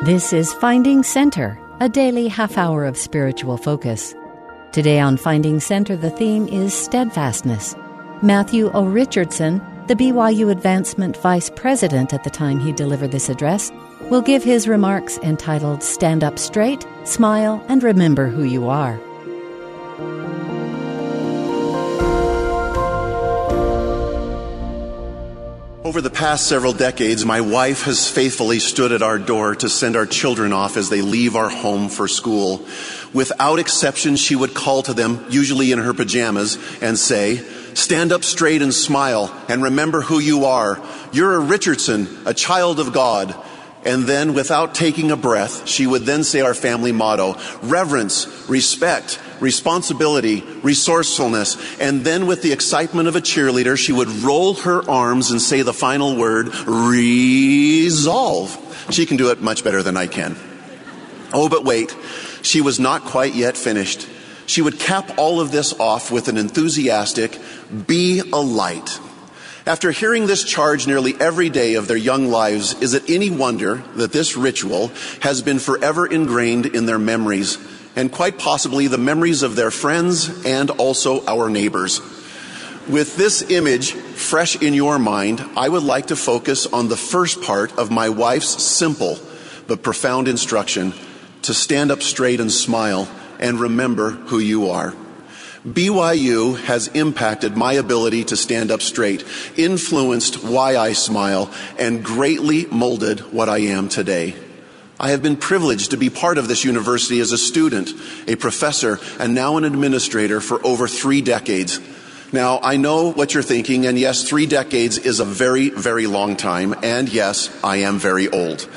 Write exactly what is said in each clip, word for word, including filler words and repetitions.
This is Finding Center, a daily half hour of spiritual focus. Today on Finding Center, the theme is steadfastness. Matthew O. Richardson, the B Y U Advancement Vice President at the time he delivered this address, will give his remarks entitled Stand Up Straight, Smile, and Remember Who You Are. Over the past several decades, my wife has faithfully stood at our door to send our children off as they leave our home for school. Without exception, she would call to them, usually in her pajamas, and say, "Stand up straight and smile, and remember who you are. You're a Richardson, a child of God." And then, without taking a breath, she would then say our family motto: reverence, respect, responsibility, resourcefulness. And then, with the excitement of a cheerleader, she would roll her arms and say the final word, resolve. She can do it much better than I can. Oh, but wait, she was not quite yet finished. She would cap all of this off with an enthusiastic, be a light. After hearing this charge nearly every day of their young lives, is it any wonder that this ritual has been forever ingrained in their memories, and quite possibly the memories of their friends and also our neighbors? With this image fresh in your mind, I would like to focus on the first part of my wife's simple but profound instruction to stand up straight and smile and remember who you are. B Y U has impacted my ability to stand up straight, influenced why I smile, and greatly molded what I am today. I have been privileged to be part of this university as a student, a professor, and now an administrator for over three decades. Now, I know what you're thinking, and yes, three decades is a very, very long time, and yes, I am very old.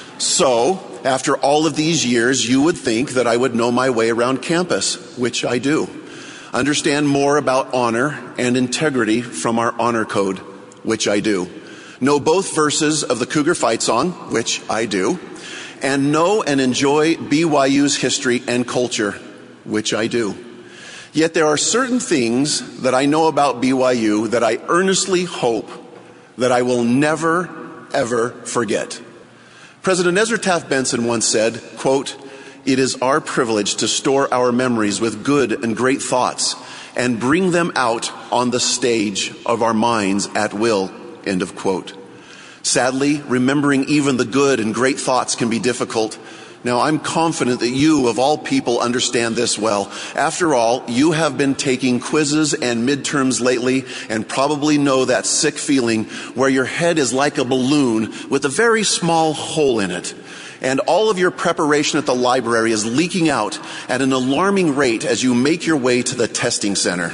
So, after all of these years, you would think that I would know my way around campus, which I do. Understand more about honor and integrity from our honor code, which I do. Know both verses of the Cougar Fight song, which I do. And know and enjoy B Y U's history and culture, which I do. Yet there are certain things that I know about B Y U that I earnestly hope that I will never, ever forget. President Ezra Taft Benson once said, quote, "It is our privilege to store our memories with good and great thoughts and bring them out on the stage of our minds at will," end of quote. Sadly, remembering even the good and great thoughts can be difficult. Now, I'm confident that you, of all people, understand this well. After all, you have been taking quizzes and midterms lately and probably know that sick feeling where your head is like a balloon with a very small hole in it. And all of your preparation at the library is leaking out at an alarming rate as you make your way to the testing center.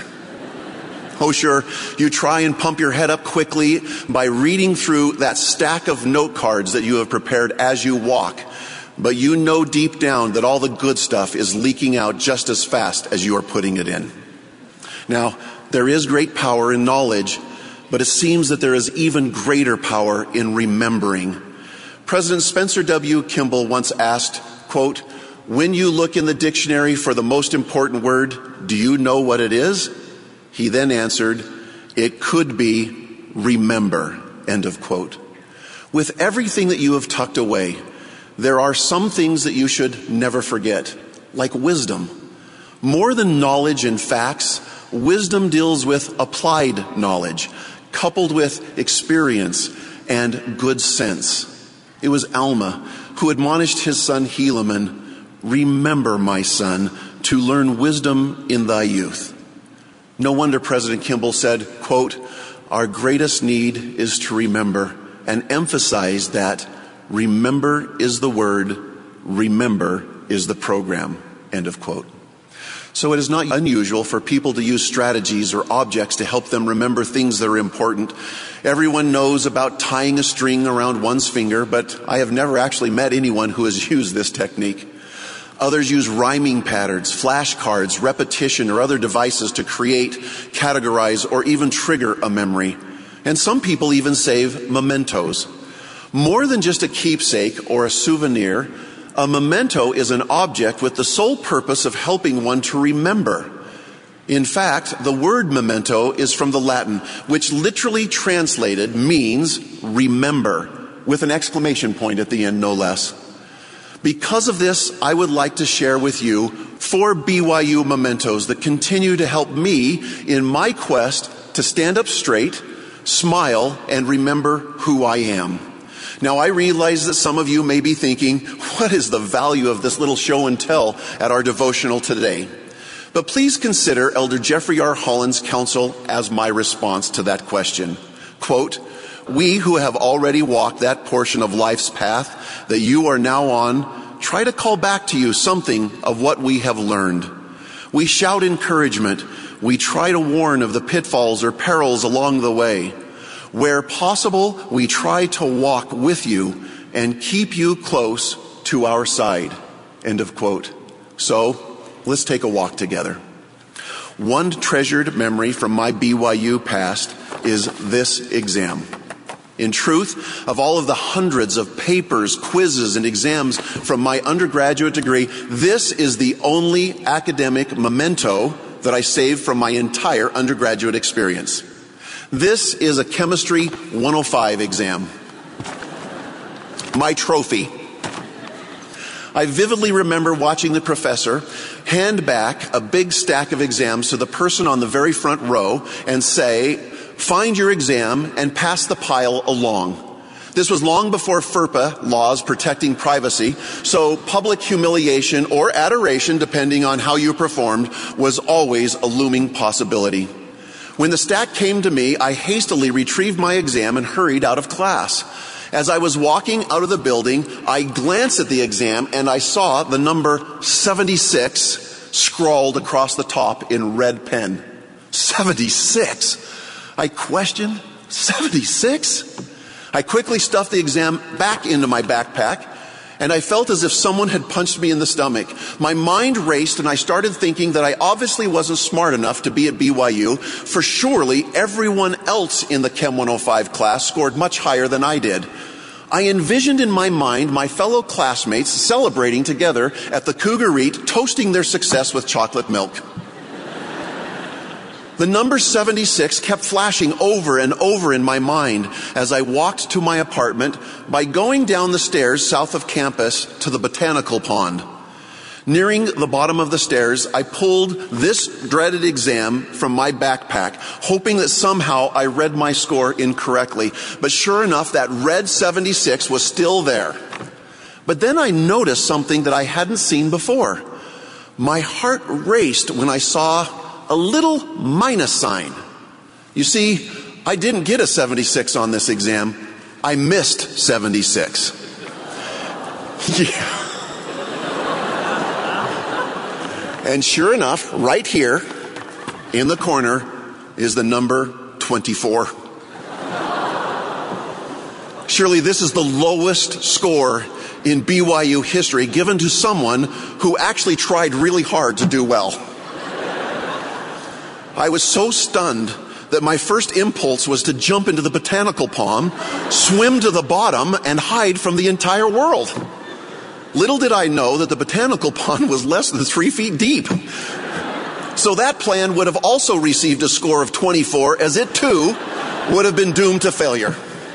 Oh, sure, you try and pump your head up quickly by reading through that stack of note cards that you have prepared as you walk. But you know deep down that all the good stuff is leaking out just as fast as you are putting it in. Now, there is great power in knowledge, but it seems that there is even greater power in remembering. President Spencer W. Kimball once asked, quote, "When you look in the dictionary for the most important word, do you know what it is?" He then answered, "It could be remember," end of quote. With everything that you have tucked away, there are some things that you should never forget, like wisdom. More than knowledge and facts, wisdom deals with applied knowledge, coupled with experience and good sense. It was Alma who admonished his son Helaman, "Remember, my son, to learn wisdom in thy youth." No wonder President Kimball said, quote, "Our greatest need is to remember," and emphasized that remember is the word, remember is the program, end of quote. So it is not unusual for people to use strategies or objects to help them remember things that are important. Everyone knows about tying a string around one's finger, but I have never actually met anyone who has used this technique. Others use rhyming patterns, flashcards, repetition, or other devices to create, categorize, or even trigger a memory. And some people even save mementos. More than just a keepsake or a souvenir, a memento is an object with the sole purpose of helping one to remember. In fact, the word memento is from the Latin, which literally translated means remember, with an exclamation point at the end, no less. Because of this, I would like to share with you four B Y U mementos that continue to help me in my quest to stand up straight, smile, and remember who I am. Now, I realize that some of you may be thinking, what is the value of this little show and tell at our devotional today? But please consider Elder Jeffrey R. Holland's counsel as my response to that question. Quote, "We who have already walked that portion of life's path that you are now on, try to call back to you something of what we have learned. We shout encouragement. We try to warn of the pitfalls or perils along the way. Where possible, we try to walk with you and keep you close to our side." End of quote. So, let's take a walk together. One treasured memory from my B Y U past is this exam. In truth, of all of the hundreds of papers, quizzes, and exams from my undergraduate degree, this is the only academic memento that I saved from my entire undergraduate experience. This is a Chemistry one oh five exam. My trophy. I vividly remember watching the professor hand back a big stack of exams to the person on the very front row and say, "Find your exam and pass the pile along." This was long before FERPA laws protecting privacy, so public humiliation or adoration, depending on how you performed, was always a looming possibility. When the stack came to me, I hastily retrieved my exam and hurried out of class. As I was walking out of the building, I glanced at the exam and I saw the number seventy-six scrawled across the top in red pen. seventy-six? I questioned, seventy-six? I quickly stuffed the exam back into my backpack, and I felt as if someone had punched me in the stomach. My mind raced, and I started thinking that I obviously wasn't smart enough to be at B Y U, for surely everyone else in the Chem one oh five class scored much higher than I did. I envisioned in my mind my fellow classmates celebrating together at the Cougar Eat, toasting their success with chocolate milk. The number seventy-six kept flashing over and over in my mind as I walked to my apartment by going down the stairs south of campus to the botanical pond. Nearing the bottom of the stairs, I pulled this dreaded exam from my backpack, hoping that somehow I read my score incorrectly. But sure enough, that red seventy-six was still there. But then I noticed something that I hadn't seen before. My heart raced when I saw a little minus sign. You see, I didn't get a seventy-six on this exam. I missed seventy-six. Yeah. And sure enough, right here in the corner is the number twenty-four. Surely this is the lowest score in B Y U history given to someone who actually tried really hard to do well. I was so stunned that my first impulse was to jump into the botanical pond, swim to the bottom, and hide from the entire world. Little did I know that the botanical pond was less than three feet deep. So that plan would have also received a score of twenty-four, as it too would have been doomed to failure.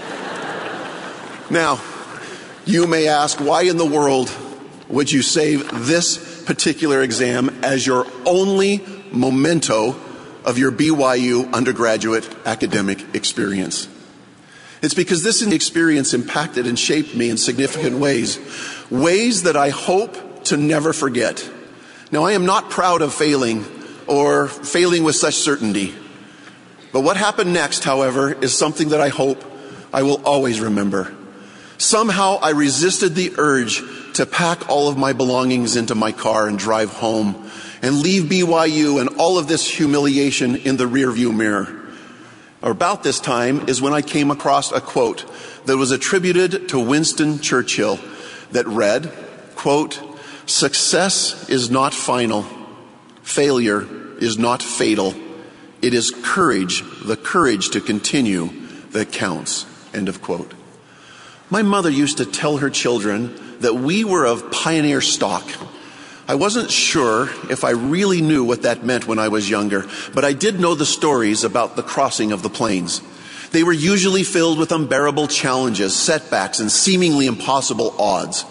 Now, you may ask, why in the world would you save this particular exam as your only memento of your B Y U undergraduate academic experience? It's because this experience impacted and shaped me in significant ways, ways that I hope to never forget. Now, I am not proud of failing or failing with such certainty. But what happened next, however, is something that I hope I will always remember. Somehow I resisted the urge to pack all of my belongings into my car and drive home and leave B Y U and all of this humiliation in the rearview mirror. About this time is when I came across a quote that was attributed to Winston Churchill that read, quote, "Success is not final. Failure is not fatal. It is courage, the courage to continue, that counts." End of quote. My mother used to tell her children that we were of pioneer stock. I wasn't sure if I really knew what that meant when I was younger, but I did know the stories about the crossing of the plains. They were usually filled with unbearable challenges, setbacks, and seemingly impossible odds.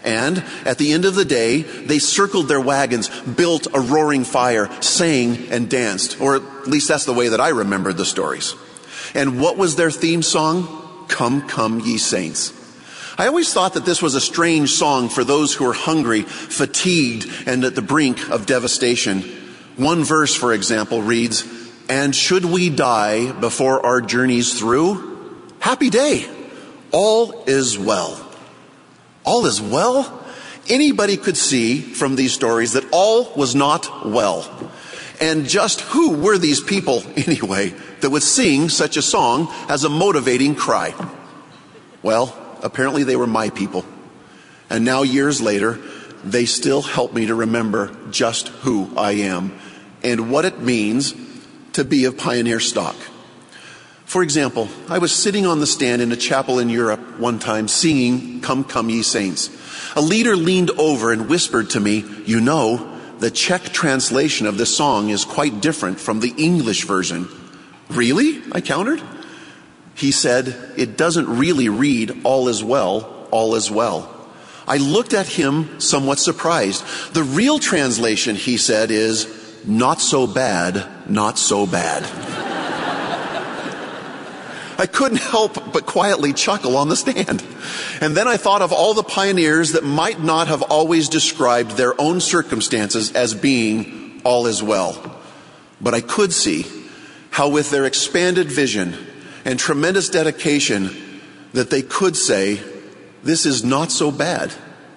And at the end of the day, they circled their wagons, built a roaring fire, sang and danced. Or at least that's the way that I remembered the stories. And what was their theme song? Come, come, ye saints. I always thought that this was a strange song for those who are hungry, fatigued, and at the brink of devastation. One verse, for example, reads, "And should we die before our journey's through? Happy day, all is well." All is well? Anybody could see from these stories that all was not well. And just who were these people, anyway, that would sing such a song as a motivating cry? Well, apparently they were my people. And now, years later, they still help me to remember just who I am and what it means to be of pioneer stock. For example, I was sitting on the stand in a chapel in Europe one time singing "Come, Come, Ye Saints." A leader leaned over and whispered to me, "You know, the Czech translation of this song is quite different from the English version." "Really?" I countered. He said, "It doesn't really read 'all is well, all is well.'" I looked at him somewhat surprised. "The real translation," he said, "is 'not so bad, not so bad.'" I couldn't help but quietly chuckle on the stand. And then I thought of all the pioneers that might not have always described their own circumstances as being all is well. But I could see how with their expanded vision and tremendous dedication that they could say, "This is not so bad,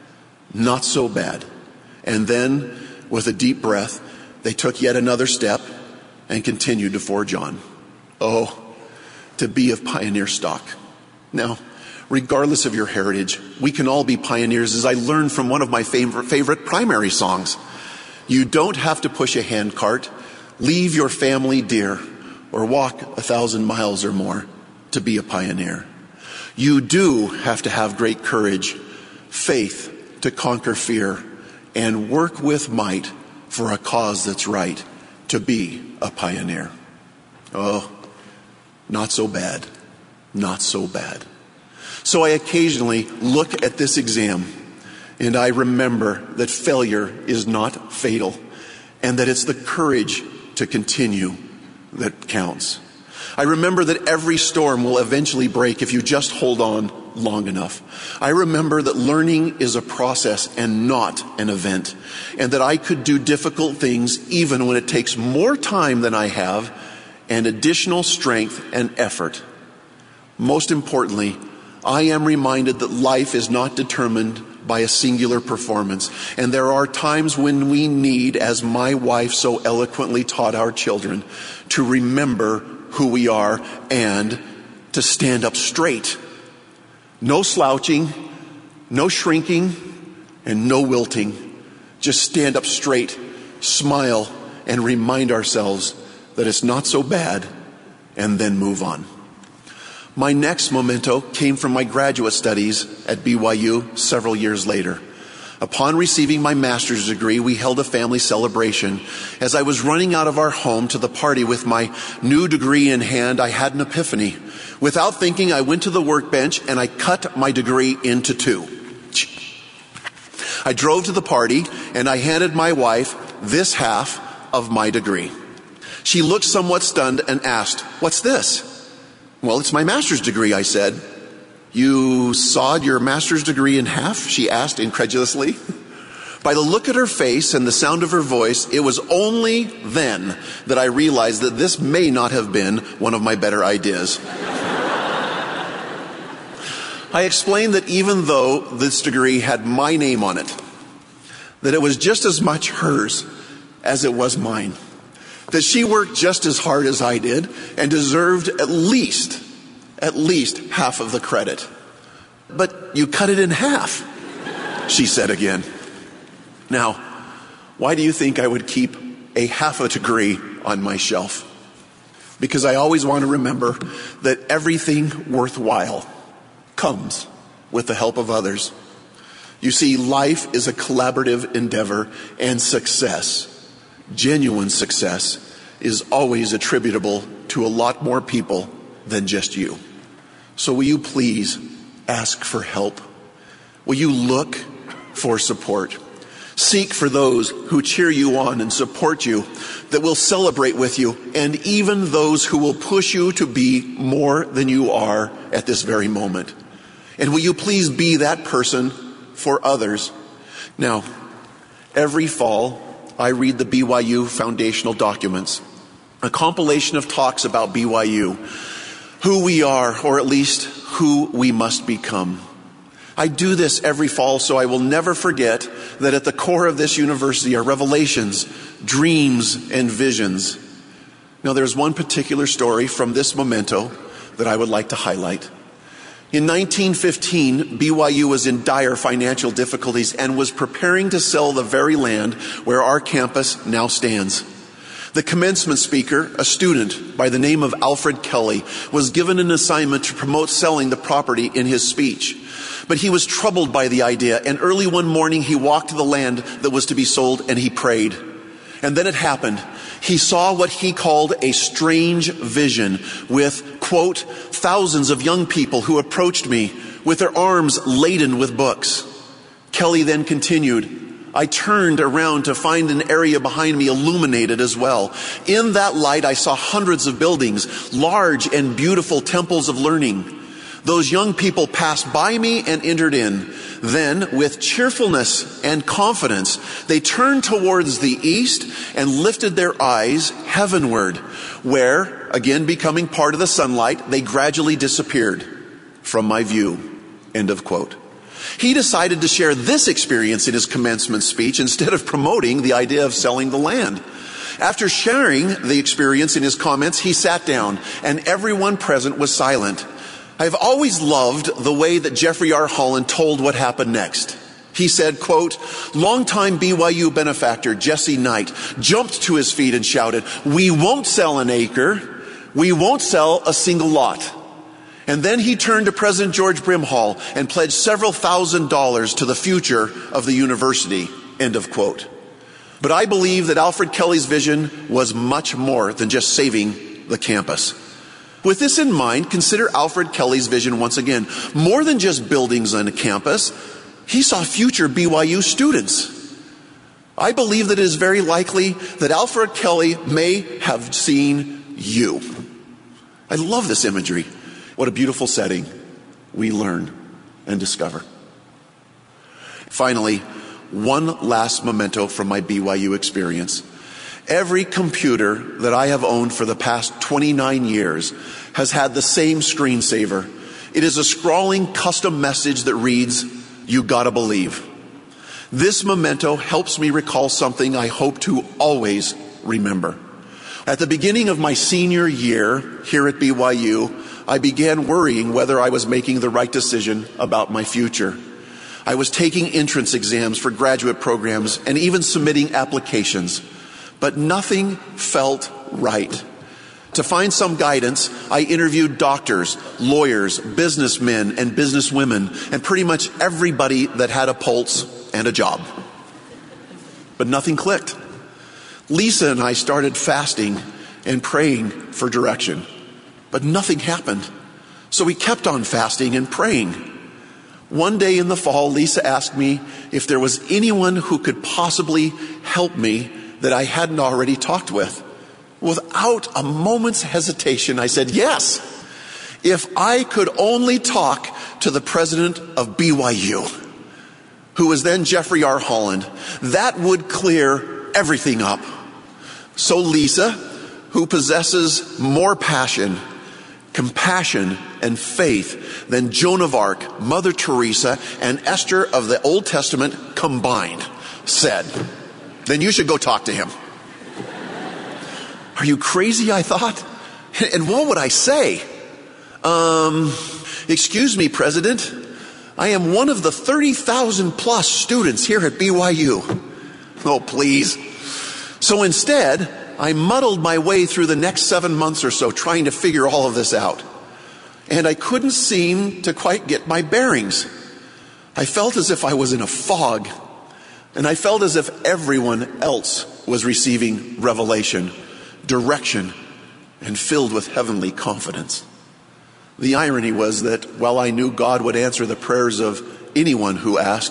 not so bad." And then, with a deep breath, they took yet another step and continued to forge on. Oh, to be of pioneer stock. Now, regardless of your heritage, we can all be pioneers, as I learned from one of my favorite, favorite primary songs. You don't have to push a handcart, leave your family dear, or walk a thousand miles or more to be a pioneer. You do have to have great courage, faith to conquer fear, and work with might for a cause that's right to be a pioneer. Oh, not so bad, not so bad. So I occasionally look at this exam and I remember that failure is not fatal and that it's the courage to continue that counts. I remember that every storm will eventually break if you just hold on long enough. I remember that learning is a process and not an event, and that I could do difficult things even when it takes more time than I have and additional strength and effort. Most importantly, I am reminded that life is not determined by a singular performance. And there are times when we need, as my wife so eloquently taught our children, to remember who we are and to stand up straight. No slouching, no shrinking, and no wilting. Just stand up straight, smile, and remind ourselves that it's not so bad, and then move on. My next memento came from my graduate studies at B Y U several years later. Upon receiving my master's degree, we held a family celebration. As I was running out of our home to the party with my new degree in hand, I had an epiphany. Without thinking, I went to the workbench and I cut my degree into two. I drove to the party and I handed my wife this half of my degree. She looked somewhat stunned and asked, "What's this?" "Well, it's my master's degree," I said. "You sawed your master's degree in half?" she asked incredulously. By the look at her face and the sound of her voice, it was only then that I realized that this may not have been one of my better ideas. I explained that even though this degree had my name on it, that it was just as much hers as it was mine. That she worked just as hard as I did and deserved at least, at least half of the credit. "But you cut it in half," she said again. Now, why do you think I would keep a half a degree on my shelf? Because I always want to remember that everything worthwhile comes with the help of others. You see, life is a collaborative endeavor, and success, genuine success, is always attributable to a lot more people than just you. So will you please ask for help? Will you look for support. Seek for those who cheer you on and support you, that will celebrate with you, and even those who will push you to be more than you are at this very moment. And will you please be that person for others? Now, every fall, I read the B Y U foundational documents, a compilation of talks about B Y U, who we are, or at least who we must become. I do this every fall so I will never forget that at the core of this university are revelations, dreams, and visions. Now, there's one particular story from this memento that I would like to highlight. In nineteen fifteen, B Y U was in dire financial difficulties and was preparing to sell the very land where our campus now stands. The commencement speaker, a student by the name of Alfred Kelly, was given an assignment to promote selling the property in his speech. But he was troubled by the idea, and early one morning he walked to the land that was to be sold and he prayed. And then it happened. He saw what he called a strange vision with, quote, thousands of young people who approached me with their arms laden with books. Kelly then continued, I turned around to find an area behind me illuminated as well. In that light, I saw hundreds of buildings, large and beautiful temples of learning. Those young people passed by me and entered in. Then, with cheerfulness and confidence, they turned towards the east and lifted their eyes heavenward, where, again becoming part of the sunlight, they gradually disappeared from my view. End of quote. He decided to share this experience in his commencement speech instead of promoting the idea of selling the land. After sharing the experience in his comments, he sat down, and everyone present was silent. I've always loved the way that Jeffrey R. Holland told what happened next. He said, quote, longtime B Y U benefactor Jesse Knight jumped to his feet and shouted, we won't sell an acre. We won't sell a single lot. And then he turned to President George Brimhall and pledged several thousand dollars to the future of the university. End of quote. But I believe that Alfred Kelly's vision was much more than just saving the campus. With this in mind, consider Alfred Kelly's vision once again. More than just buildings on a campus, he saw future B Y U students. I believe that it is very likely that Alfred Kelly may have seen you. I love this imagery. What a beautiful setting we learn and discover. Finally, one last memento from my B Y U experience. Every computer that I have owned for the past twenty-nine years has had the same screensaver. It is a scrawling custom message that reads, you gotta believe. This memento helps me recall something I hope to always remember. At the beginning of my senior year here at B Y U, I began worrying whether I was making the right decision about my future. I was taking entrance exams for graduate programs and even submitting applications. But nothing felt right. To find some guidance, I interviewed doctors, lawyers, businessmen, and businesswomen, and pretty much everybody that had a pulse and a job. But nothing clicked. Lisa and I started fasting and praying for direction, but nothing happened. So we kept on fasting and praying. One day in the fall, Lisa asked me if there was anyone who could possibly help me that I hadn't already talked with. Without a moment's hesitation, I said, yes, if I could only talk to the president of B Y U, who was then Jeffrey R. Holland, that would clear everything up. So Lisa, who possesses more passion, compassion, and faith than Joan of Arc, Mother Teresa, and Esther of the Old Testament combined, said, then you should go talk to him. Are you crazy, I thought? And what would I say? Um, excuse me, President. I am one of the thirty thousand plus students here at B Y U. Oh, please. So instead, I muddled my way through the next seven months or so trying to figure all of this out. And I couldn't seem to quite get my bearings. I felt as if I was in a fog. And I felt as if everyone else was receiving revelation, direction, and filled with heavenly confidence. The irony was that while I knew God would answer the prayers of anyone who asked,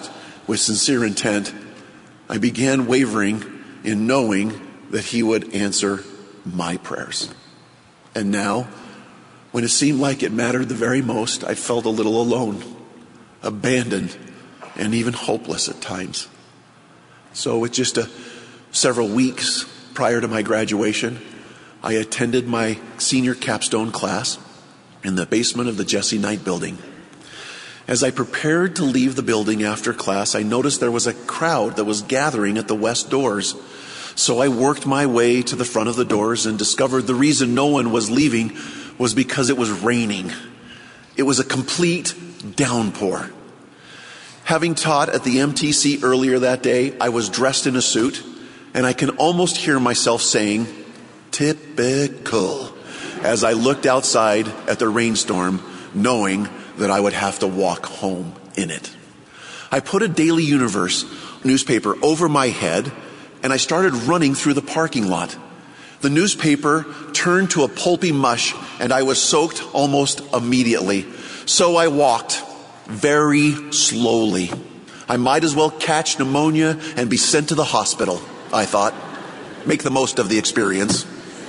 with sincere intent, I began wavering in knowing that he would answer my prayers. And now, when it seemed like it mattered the very most, I felt a little alone, abandoned, and even hopeless at times. So with just a, several weeks prior to my graduation, I attended my senior capstone class in the basement of the Jesse Knight building. As I prepared to leave the building after class, I noticed there was a crowd that was gathering at the west doors. So I worked my way to the front of the doors and discovered the reason no one was leaving was because it was raining. It was a complete downpour. Having taught at the M T C earlier that day, I was dressed in a suit, and I can almost hear myself saying, "Typical," as I looked outside at the rainstorm, knowing that I would have to walk home in it. I put a Daily Universe newspaper over my head, and I started running through the parking lot. The newspaper turned to a pulpy mush, and I was soaked almost immediately. So I walked very slowly. I might as well catch pneumonia and be sent to the hospital, I thought. Make the most of the experience.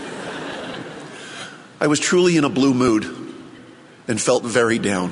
I was truly in a blue mood and felt very down.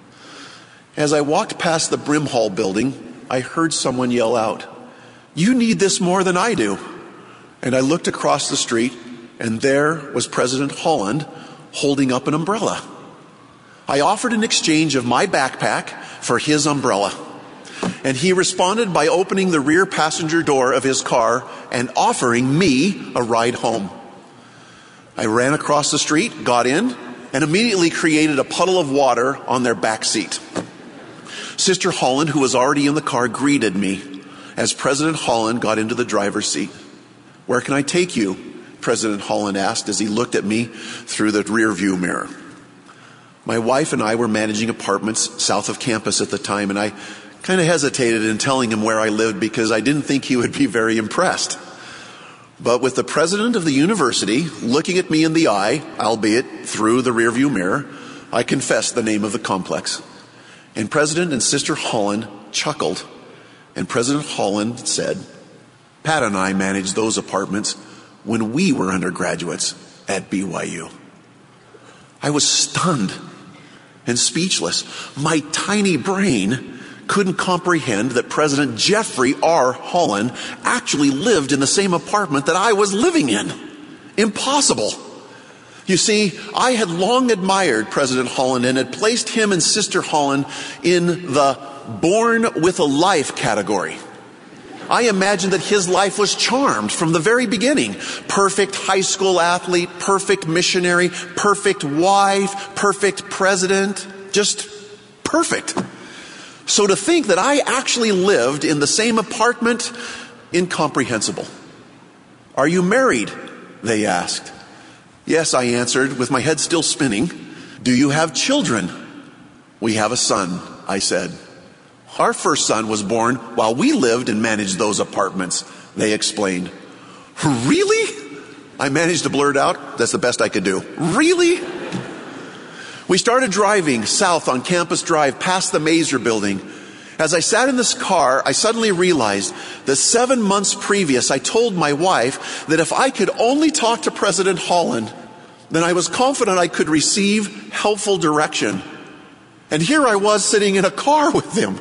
As I walked past the Brimhall building, I heard someone yell out, "You need this more than I do." And I looked across the street, and there was President Holland holding up an umbrella. I offered in exchange of my backpack for his umbrella, and he responded by opening the rear passenger door of his car and offering me a ride home. I ran across the street, got in, and immediately created a puddle of water on their back seat. Sister Holland, who was already in the car, greeted me as President Holland got into the driver's seat. "Where can I take you?" President Holland asked as he looked at me through the rear view mirror. My wife and I were managing apartments south of campus at the time, and I kind of hesitated in telling him where I lived because I didn't think he would be very impressed. But with the president of the university looking at me in the eye, albeit through the rearview mirror, I confessed the name of the complex. And President and Sister Holland chuckled, and President Holland said, "Pat and I managed those apartments when we were undergraduates at B Y U." I was stunned and speechless. My tiny brain couldn't comprehend that President Jeffrey R. Holland actually lived in the same apartment that I was living in. Impossible. You see, I had long admired President Holland and had placed him and Sister Holland in the born with a life category. I imagined that his life was charmed from the very beginning. Perfect high school athlete, perfect missionary, perfect wife, perfect president, just perfect. So to think that I actually lived in the same apartment, incomprehensible. "Are you married?" they asked. "Yes," I answered, with my head still spinning. "Do you have children?" "We have a son," I said. "Our first son was born while we lived and managed those apartments," they explained. "Really?" I managed to blurt out. That's the best I could do. "Really?" We started driving south on Campus Drive past the Mazer building. As I sat in this car, I suddenly realized that seven months previous, I told my wife that if I could only talk to President Holland, then I was confident I could receive helpful direction. And here I was sitting in a car with him.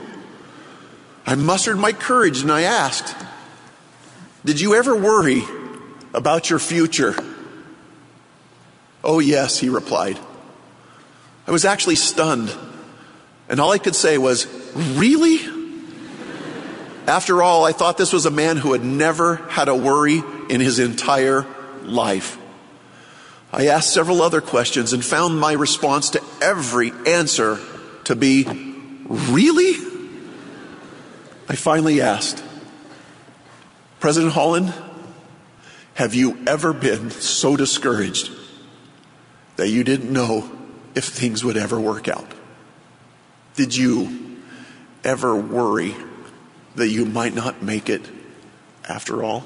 I mustered my courage and I asked, "Did you ever worry about your future?" "Oh yes," he replied. I was actually stunned, and all I could say was, "Really?" After all, I thought this was a man who had never had a worry in his entire life. I asked several other questions and found my response to every answer to be, "Really?" I finally asked, "President Holland, have you ever been so discouraged that you didn't know if things would ever work out? Did you ever worry that you might not make it after all?"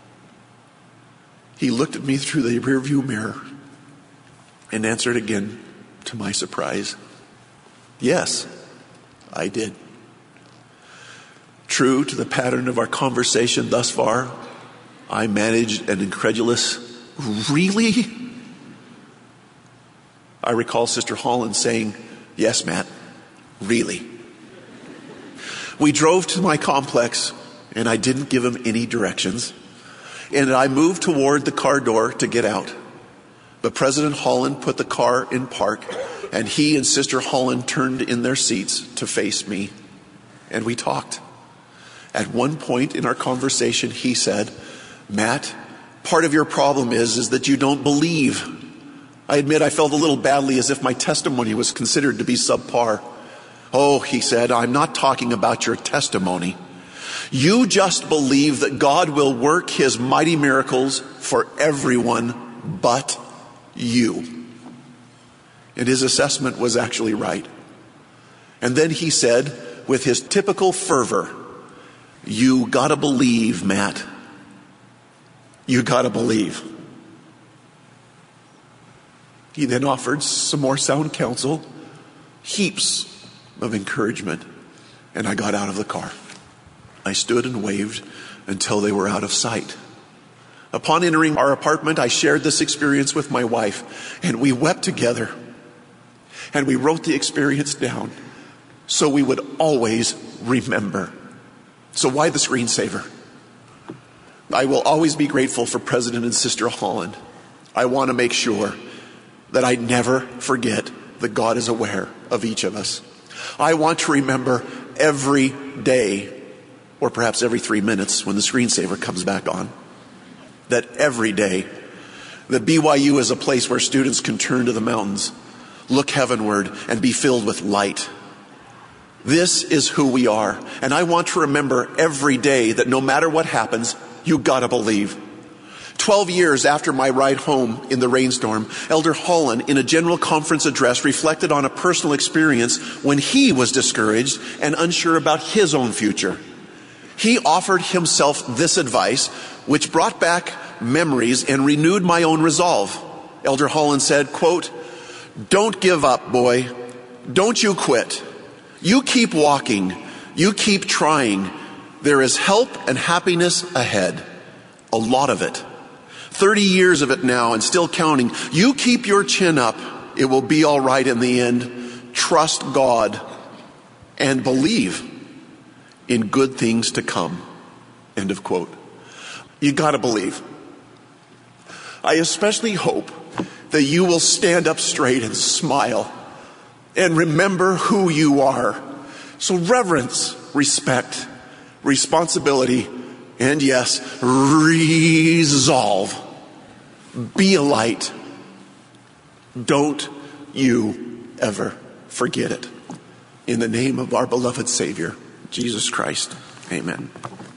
He looked at me through the rearview mirror and answered again, to my surprise, "Yes, I did." True to the pattern of our conversation thus far, I managed an incredulous, "Really?" I recall Sister Holland saying, "Yes, Matt, really." We drove to my complex, and I didn't give him any directions. And I moved toward the car door to get out. But President Holland put the car in park, and he and Sister Holland turned in their seats to face me. And we talked. At one point in our conversation, he said, "Matt, part of your problem is, is that you don't believe." I admit I felt a little badly, as if my testimony was considered to be subpar. "Oh," he said, "I'm not talking about your testimony. You just believe that God will work his mighty miracles for everyone but you." And his assessment was actually right. And then he said, with his typical fervor, "You gotta believe, Matt. You gotta believe." He then offered some more sound counsel, heaps of encouragement, and I got out of the car. I stood and waved until they were out of sight. Upon entering our apartment, I shared this experience with my wife, and we wept together. And we wrote the experience down so we would always remember. So why the screensaver? I will always be grateful for President and Sister Holland. I want to make sure that I never forget that God is aware of each of us. I want to remember every day, or perhaps every three minutes when the screensaver comes back on, that every day that B Y U is a place where students can turn to the mountains, look heavenward, and be filled with light. This is who we are. And I want to remember every day that no matter what happens, you gotta believe. Twelve years after my ride home in the rainstorm, Elder Holland, in a general conference address, reflected on a personal experience when he was discouraged and unsure about his own future. He offered himself this advice, which brought back memories and renewed my own resolve. Elder Holland said, quote, "Don't give up, boy. Don't you quit. You keep walking. You keep trying. There is help and happiness ahead. A lot of it. Thirty years of it now and still counting. You keep your chin up. It will be all right in the end. Trust God and believe in good things to come." End of quote. You gotta believe. I especially hope that you will stand up straight and smile and remember who you are. So reverence, respect, responsibility, and yes, resolve. Be a light. Don't you ever forget it. In the name of our beloved Savior, Jesus Christ. Amen.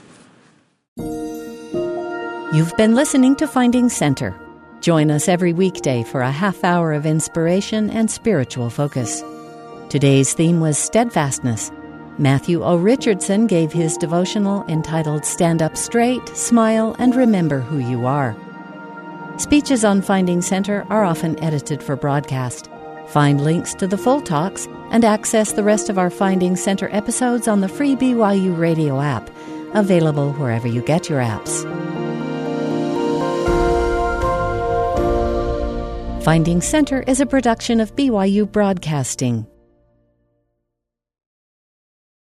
You've been listening to Finding Center. Join us every weekday for a half hour of inspiration and spiritual focus. Today's theme was steadfastness. Matthew O. Richardson gave his devotional entitled Stand Up Straight, Smile, and Remember Who You Are. Speeches on Finding Center are often edited for broadcast. Find links to the full talks and access the rest of our Finding Center episodes on the free B Y U radio app, available wherever you get your apps. Finding Center is a production of B Y U Broadcasting.